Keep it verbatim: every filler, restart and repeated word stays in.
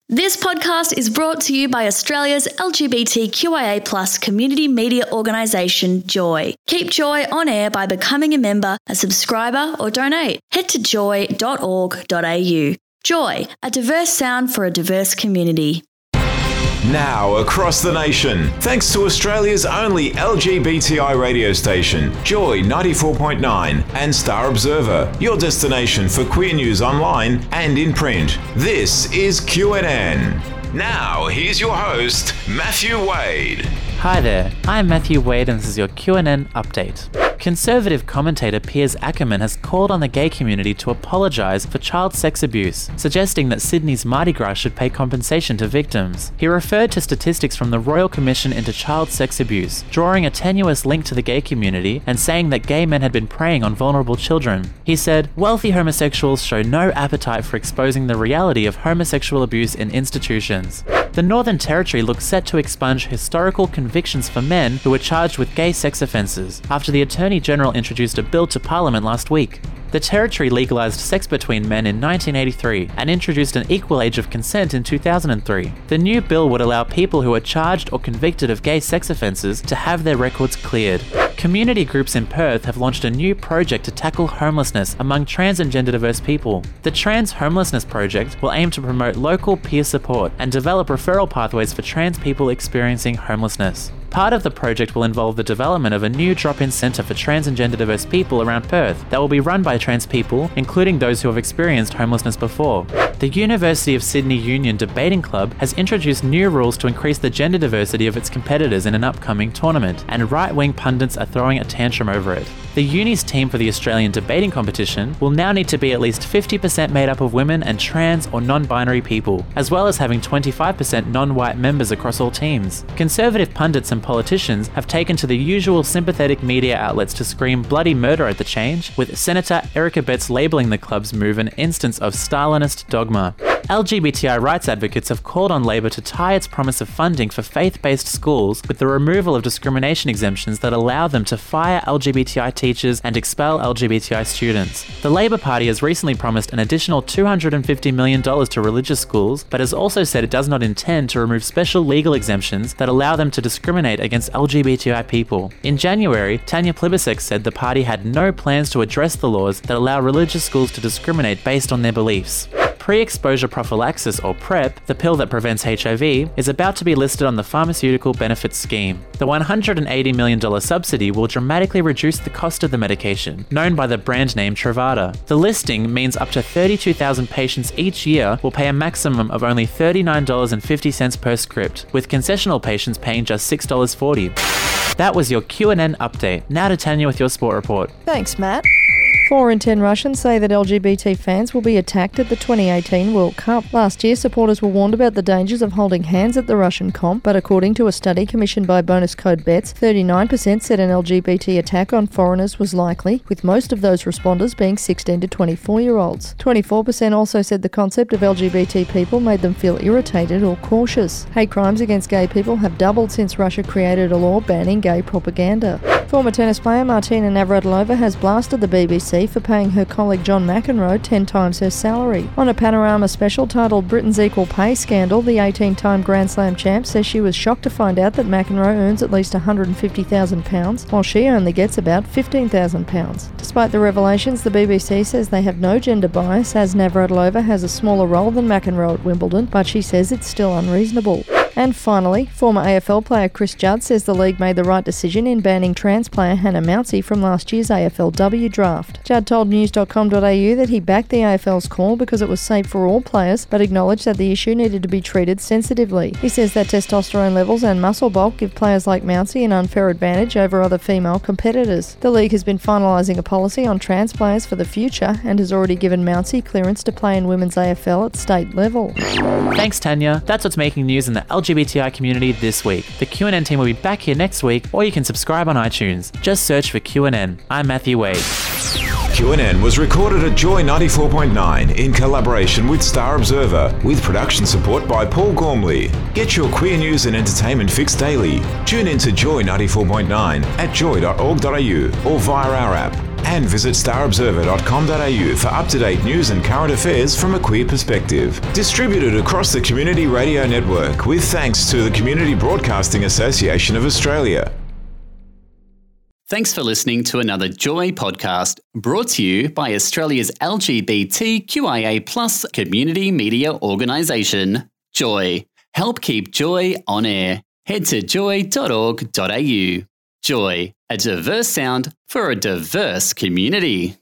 This podcast is brought to you by Australia's L G B T Q I A plus community media organisation, Joy. Keep Joy on air by becoming a member, a subscriber or donate. Head to joy dot org dot a u. Joy, a diverse sound for a diverse community. Now across the nation, thanks to Australia's only L G B T I radio station, Joy ninety-four point nine and Star Observer, your destination for queer news online and in print. This is Q N N. Now, here's your host, Matthew Wade. Hi there, I'm Matthew Wade and this is your Q N N update. Conservative commentator Piers Ackerman has called on the gay community to apologise for child sex abuse, suggesting that Sydney's Mardi Gras should pay compensation to victims. He referred to statistics from the Royal Commission into Child Sex Abuse, drawing a tenuous link to the gay community and saying that gay men had been preying on vulnerable children. He said, "Wealthy homosexuals show no appetite for exposing the reality of homosexual abuse in institutions." The Northern Territory looks set to expunge historical convictions for men who were charged with gay sex offences after the Attorney General introduced a bill to Parliament last week. The Territory legalised sex between men in nineteen eighty-three and introduced an equal age of consent in two thousand three. The new bill would allow people who are charged or convicted of gay sex offences to have their records cleared. Community groups in Perth have launched a new project to tackle homelessness among trans and gender diverse people. The Trans Homelessness Project will aim to promote local peer support and develop referral pathways for trans people experiencing homelessness. Part of the project will involve the development of a new drop-in centre for trans and gender diverse people around Perth that will be run by trans people, including those who have experienced homelessness before. The University of Sydney Union Debating Club has introduced new rules to increase the gender diversity of its competitors in an upcoming tournament, and right-wing pundits are throwing a tantrum over it. The Uni's team for the Australian debating competition will now need to be at least fifty percent made up of women and trans or non-binary people, as well as having twenty-five percent non-white members across all teams. Conservative pundits and politicians have taken to the usual sympathetic media outlets to scream bloody murder at the change, with Senator Erica Betts labelling the club's move an instance of Stalinist dogma. L G B T I rights advocates have called on Labor to tie its promise of funding for faith-based schools with the removal of discrimination exemptions that allow them to fire L G B T I teachers and expel L G B T I students. The Labor Party has recently promised an additional two hundred fifty million dollars to religious schools, but has also said it does not intend to remove special legal exemptions that allow them to discriminate against L G B T I people. In January, Tanya Plibersek said the party had no plans to address the laws that allow religious schools to discriminate based on their beliefs. Pre-exposure prophylaxis, or PrEP, the pill that prevents H I V, is about to be listed on the Pharmaceutical Benefits Scheme. The one hundred eighty million dollars subsidy will dramatically reduce the cost of the medication, known by the brand name Truvada. The listing means up to thirty-two thousand patients each year will pay a maximum of only thirty-nine dollars and fifty cents per script, with concessional patients paying just six dollars and forty cents. That was your Q N N update. Now to Tanya with your sport report. Thanks, Matt. Four in ten Russians say that L G B T fans will be attacked at the twenty eighteen World Cup. Last year, supporters were warned about the dangers of holding hands at the Russian comp, but according to a study commissioned by Bonus Code Bets, thirty-nine percent said an L G B T attack on foreigners was likely, with most of those responders being sixteen to twenty-four-year-olds. twenty-four percent also said the concept of L G B T people made them feel irritated or cautious. Hate crimes against gay people have doubled since Russia created a law banning gay propaganda. Former tennis player Martina Navratilova has blasted the B B C for paying her colleague John McEnroe ten times her salary. On a Panorama special titled Britain's Equal Pay Scandal, the eighteen-time Grand Slam champ says she was shocked to find out that McEnroe earns at least one hundred fifty thousand pounds, while she only gets about fifteen thousand pounds. Despite the revelations, the B B C says they have no gender bias, as Navratilova has a smaller role than McEnroe at Wimbledon, but she says it's still unreasonable. And finally, former A F L player Chris Judd says the league made the right decision in banning trans player Hannah Mouncey from last year's A F L W draft. Judd told news dot com dot a u that he backed the A F L's call because it was safe for all players, but acknowledged that the issue needed to be treated sensitively. He says that testosterone levels and muscle bulk give players like Mouncey an unfair advantage over other female competitors. The league has been finalising a policy on trans players for the future and has already given Mouncey clearance to play in women's A F L at state level. Thanks, Tanya. That's what's making news in the L G B T I community this week. The Q N N team will be back here next week, or you can subscribe on iTunes. Just search for Q N N. I'm Matthew Wade. Q N N was recorded at Joy ninety-four point nine in collaboration with Star Observer, with production support by Paul Gormley. Get your queer news and entertainment fix daily. Tune in to Joy ninety-four point nine at joy dot org dot a u or via our app. And visit star observer dot com dot a u for up-to-date news and current affairs from a queer perspective. Distributed across the Community Radio Network with thanks to the Community Broadcasting Association of Australia. Thanks for listening to another Joy podcast, brought to you by Australia's L G B T Q I A plus community media organisation, Joy. Help keep Joy on air. Head to joy dot org dot a u. Joy, a diverse sound for a diverse community.